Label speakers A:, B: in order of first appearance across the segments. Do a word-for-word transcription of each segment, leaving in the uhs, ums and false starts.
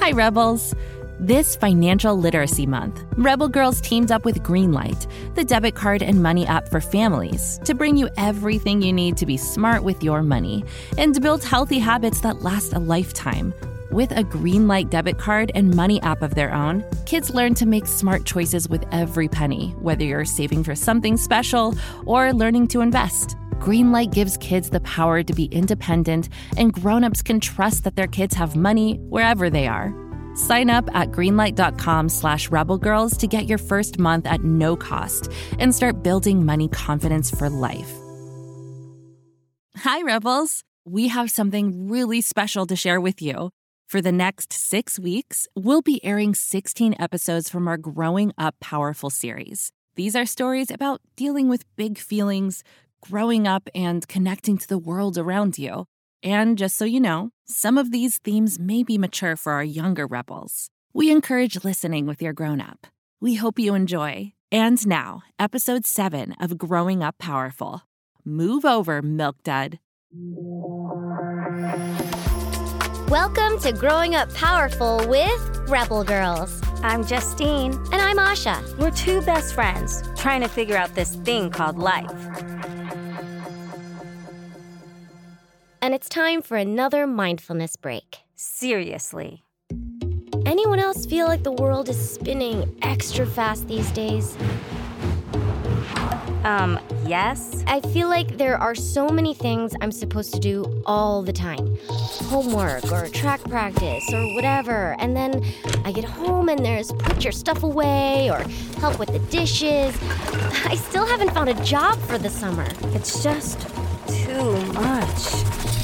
A: Hi, Rebels. This Financial Literacy Month, Rebel Girls teamed up with Greenlight, the debit card and money app for families, to bring you everything you need to be smart with your money and to build healthy habits that last a lifetime. With a Greenlight debit card and money app of their own, kids learn to make smart choices with every penny, whether you're saving for something special or learning to invest. Greenlight gives kids the power to be independent, and grown-ups can trust that their kids have money wherever they are. Sign up at greenlight.com slash rebelgirls to get your first month at no cost and start building money confidence for life. Hi, Rebels. We have something really special to share with you. For the next six weeks, we'll be airing sixteen episodes from our Growing Up Powerful series. These are stories about dealing with big feelings, growing up, and connecting to the world around you. And just so you know, some of these themes may be mature for our younger Rebels. We encourage listening with your grown-up. We hope you enjoy. And now, episode seven of Growing Up Powerful. Move over, Milk Dud.
B: Welcome to Growing Up Powerful with Rebel Girls.
C: I'm Justine.
B: And I'm Asha.
C: We're two best friends trying to figure out this thing called life.
B: And it's time for another mindfulness break.
C: Seriously.
B: Anyone else feel like the world is spinning extra fast these days?
C: Um, yes.
B: I feel like there are so many things I'm supposed to do all the time. Homework or track practice or whatever. And then I get home and there's put your stuff away or help with the dishes. I still haven't found a job for the summer.
C: It's just too much.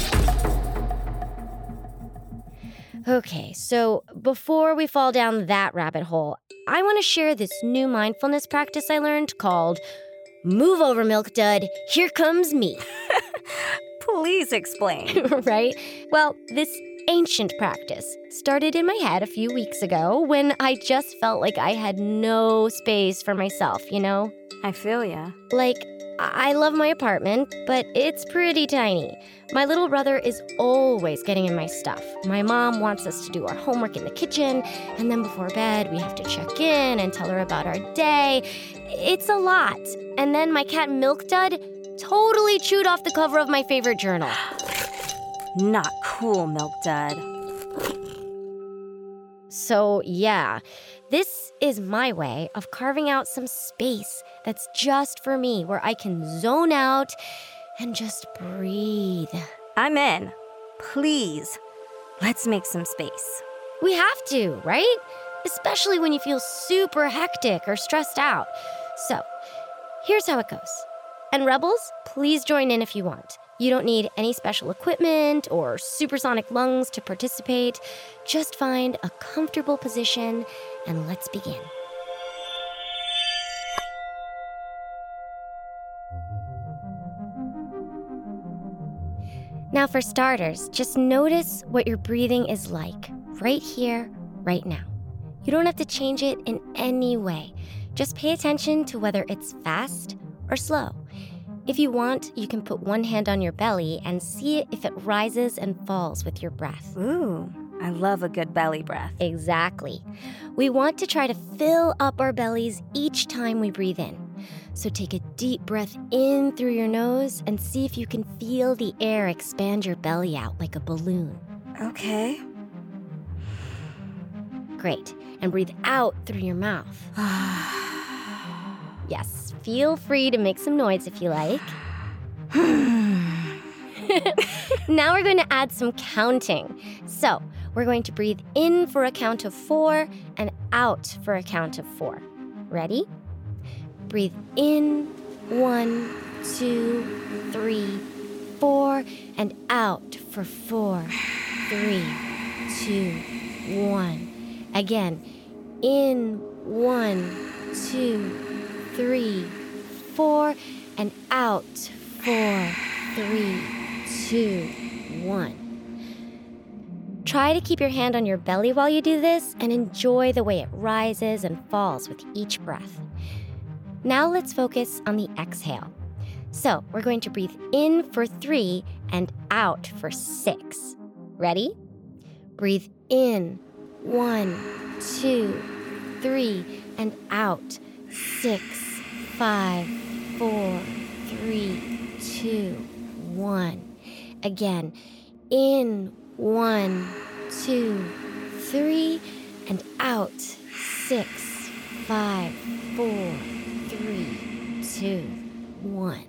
B: Okay, so before we fall down that rabbit hole, I want to share this new mindfulness practice I learned called Move Over, Milk Dud, Here Comes Me.
C: Please explain.
B: Right? Well, this ancient practice started in my head a few weeks ago when I just felt like I had no space for myself, you know?
C: I feel ya.
B: Like, I love my apartment, but it's pretty tiny. My little brother is always getting in my stuff. My mom wants us to do our homework in the kitchen, and then before bed, we have to check in and tell her about our day. It's a lot. And then my cat Milk Dud totally chewed off the cover of my favorite journal.
C: Not cool, Milk Dud.
B: So, yeah, this is my way of carving out some space that's just for me, where I can zone out and just breathe.
C: I'm in. Please, let's make some space.
B: We have to, right? Especially when you feel super hectic or stressed out. So, here's how it goes. And Rebels, please join in if you want. You don't need any special equipment or supersonic lungs to participate. Just find a comfortable position and let's begin. Now for starters, just notice what your breathing is like right here, right now. You don't have to change it in any way. Just pay attention to whether it's fast or slow. If you want, you can put one hand on your belly and see if it rises and falls with your breath.
C: Ooh, I love a good belly breath.
B: Exactly. We want to try to fill up our bellies each time we breathe in. So take a deep breath in through your nose and see if you can feel the air expand your belly out like a balloon.
C: Okay.
B: Great. And breathe out through your mouth. Yes, feel free to make some noise if you like. Now we're going to add some counting. So we're going to breathe in for a count of four and out for a count of four. Ready? Breathe in, one, two, three, four, and out for four, three, two, one. Again, in, one, two, three, four, and out, four, three, two, one. Try to keep your hand on your belly while you do this and enjoy the way it rises and falls with each breath. Now let's focus on the exhale. So we're going to breathe in for three and out for six. Ready? Breathe in, One, two, three, and out. Six, five, four, three, two, one. Again, in, one, two, three, and out. Six, five, four, three, two, one.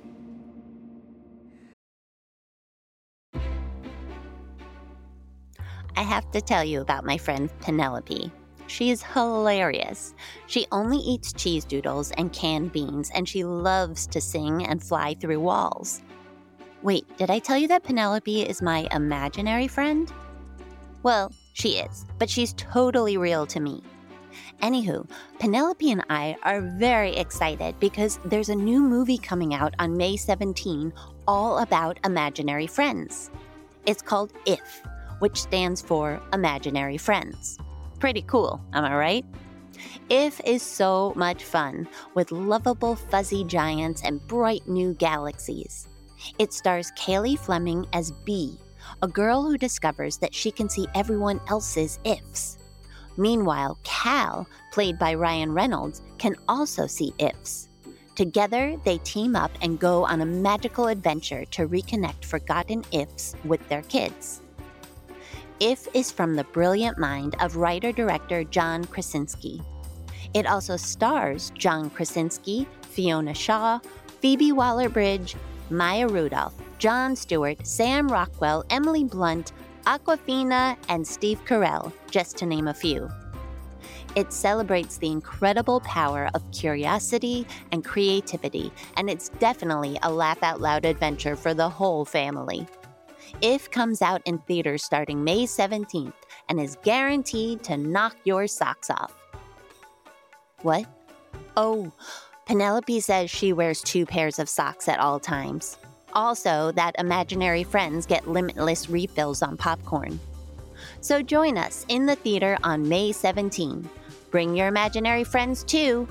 D: I have to tell you about my friend Penelope. She's hilarious. She only eats cheese doodles and canned beans, and she loves to sing and fly through walls. Wait, did I tell you that Penelope is my imaginary friend? Well, she is, but she's totally real to me. Anywho, Penelope and I are very excited because there's a new movie coming out on May seventeenth all about imaginary friends. It's called IF, which stands for Imaginary Friends. Pretty cool, am I right? IF is so much fun with lovable fuzzy giants and bright new galaxies. It stars Cailey Fleming as Bee, a girl who discovers that she can see everyone else's ifs. Meanwhile, Cal, played by Ryan Reynolds, can also see ifs. Together, they team up and go on a magical adventure to reconnect forgotten ifs with their kids. IF is from the brilliant mind of writer-director John Krasinski. It also stars John Krasinski, Fiona Shaw, Phoebe Waller-Bridge, Maya Rudolph, Jon Stewart, Sam Rockwell, Emily Blunt, Awkwafina, and Steve Carell, just to name a few. It celebrates the incredible power of curiosity and creativity, and it's definitely a laugh-out-loud adventure for the whole family. IF comes out in theaters starting May seventeenth and is guaranteed to knock your socks off. What? Oh, Penelope says she wears two pairs of socks at all times. Also, that imaginary friends get limitless refills on popcorn. So join us in the theater on May seventeenth. Bring your imaginary friends too.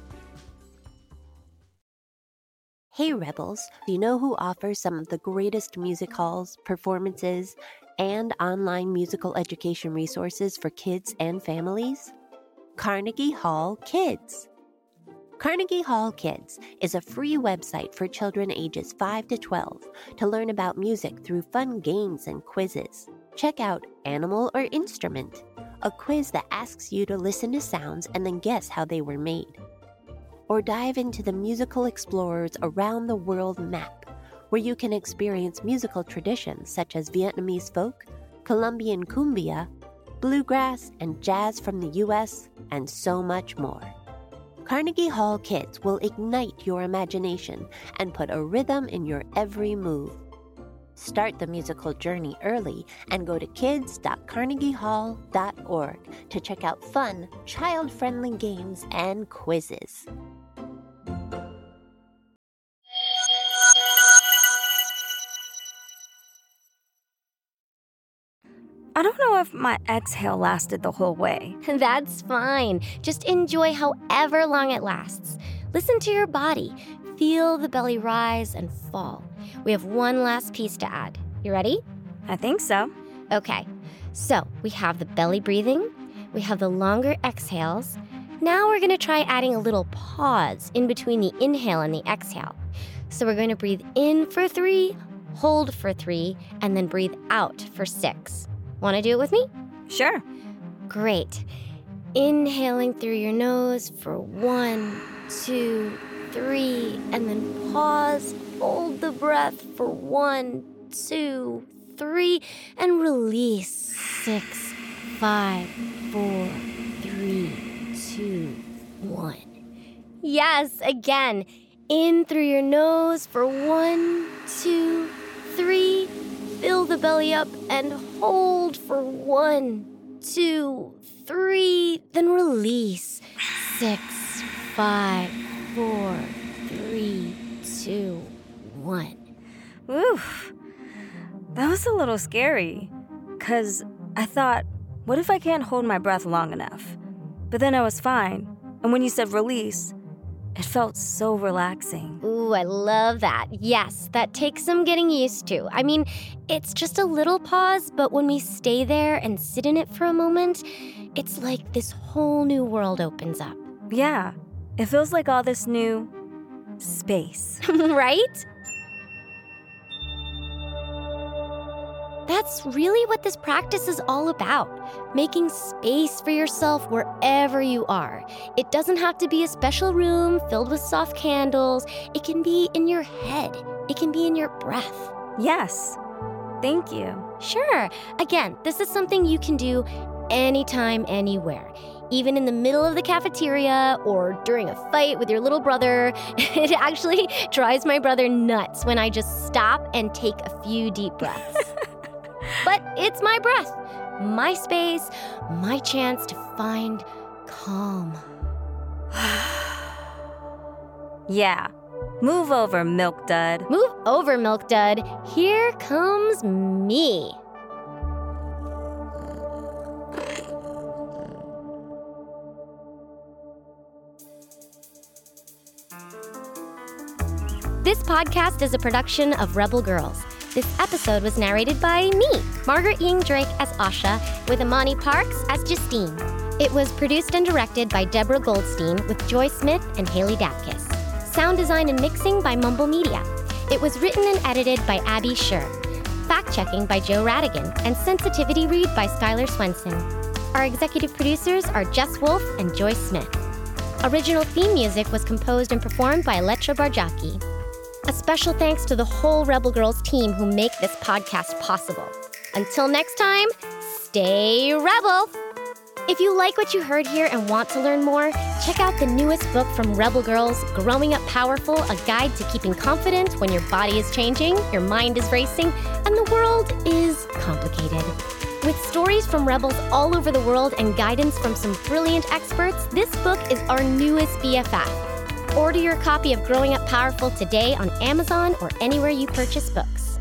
D: Hey Rebels, do you know who offers some of the greatest music halls, performances, and online musical education resources for kids and families? Carnegie Hall Kids. Carnegie Hall Kids is a free website for children ages five to twelve to learn about music through fun games and quizzes. Check out Animal or Instrument, a quiz that asks you to listen to sounds and then guess how they were made. Or dive into the Musical Explorers Around the World map, where you can experience musical traditions such as Vietnamese folk, Colombian cumbia, bluegrass, and jazz from the U S, and so much more. Carnegie Hall Kids will ignite your imagination and put a rhythm in your every move. Start the musical journey early and go to kids dot carnegie hall dot org to check out fun, child-friendly games and quizzes.
C: I don't know if my exhale lasted the whole way.
B: That's fine. Just enjoy however long it lasts. Listen to your body. Feel the belly rise and fall. We have one last piece to add. You ready?
C: I think so.
B: Okay. So we have the belly breathing. We have the longer exhales. Now we're going to try adding a little pause in between the inhale and the exhale. So we're going to breathe in for three, hold for three, and then breathe out for six. Want to do it with me?
C: Sure.
B: Great. Inhaling through your nose for one, two, three, and then pause. Hold the breath for one, two, three, and release. Six, five, four, three, two, one. Yes, again. In through your nose for one, two, three. Fill the belly up and hold for one, two, three, then release. Six, five, four, three, two, one.
C: Oof. That was a little scary. Because I thought, what if I can't hold my breath long enough? But then I was fine. And when you said release, it felt so relaxing.
B: Ooh, I love that. Yes, that takes some getting used to. I mean, it's just a little pause, but when we stay there and sit in it for a moment, it's like this whole new world opens up.
C: Yeah, it feels like all this new space.
B: Right? That's really what this practice is all about, making space for yourself wherever you are. It doesn't have to be a special room filled with soft candles. It can be in your head. It can be in your breath.
C: Yes, thank you.
B: Sure. Again, this is something you can do anytime, anywhere. Even in the middle of the cafeteria or during a fight with your little brother. It actually drives my brother nuts when I just stop and take a few deep breaths. But it's my breath, my space, my chance to find calm.
C: Yeah, move over, Milk Dud.
B: Move over, Milk Dud. Here comes me. This podcast is a production of Rebel Girls. This episode was narrated by me, Margaret Ying Drake as Asha, with Amani Parks as Justine. It was produced and directed by Deborah Goldstein with Joy Smith and Haley Dapkus. Sound design and mixing by Mumble Media. It was written and edited by Abby Scher. Fact-checking by Joe Radigan and sensitivity read by Skylar Swenson. Our executive producers are Jess Wolf and Joy Smith. Original theme music was composed and performed by Elettra Barjaki. A special thanks to the whole Rebel Girls team who make this podcast possible. Until next time, stay Rebel! If you like what you heard here and want to learn more, check out the newest book from Rebel Girls, Growing Up Powerful, a guide to keeping confident when your body is changing, your mind is racing, and the world is complicated. With stories from rebels all over the world and guidance from some brilliant experts, this book is our newest B F F. Order your copy of Growing Up Powerful today on Amazon or anywhere you purchase books.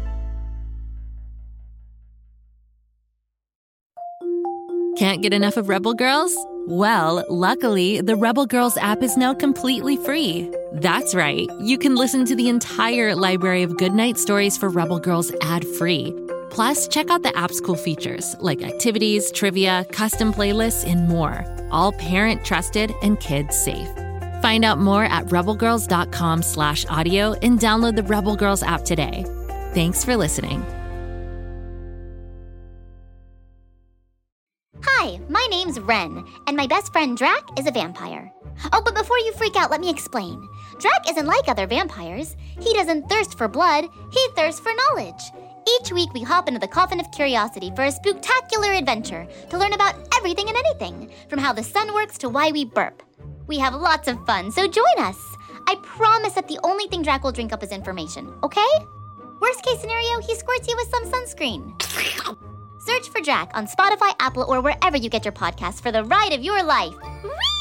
A: Can't get enough of Rebel Girls? Well, luckily, the Rebel Girls app is now completely free. That's right. You can listen to the entire library of goodnight stories for Rebel Girls ad-free. Plus, check out the app's cool features like activities, trivia, custom playlists, and more. All parent-trusted and kids-safe. Find out more at rebelgirls.com slash audio and download the Rebel Girls app today. Thanks for listening.
E: Hi, my name's Ren, and my best friend Drac is a vampire. Oh, but before you freak out, let me explain. Drac isn't like other vampires. He doesn't thirst for blood, he thirsts for knowledge. Each week we hop into the Coffin of Curiosity for a spooktacular adventure to learn about everything and anything, from how the sun works to why we burp. We have lots of fun, so join us. I promise that the only thing Drac will drink up is information, okay? Worst case scenario, he squirts you with some sunscreen. Search for Drac on Spotify, Apple, or wherever you get your podcasts for the ride of your life. Whee!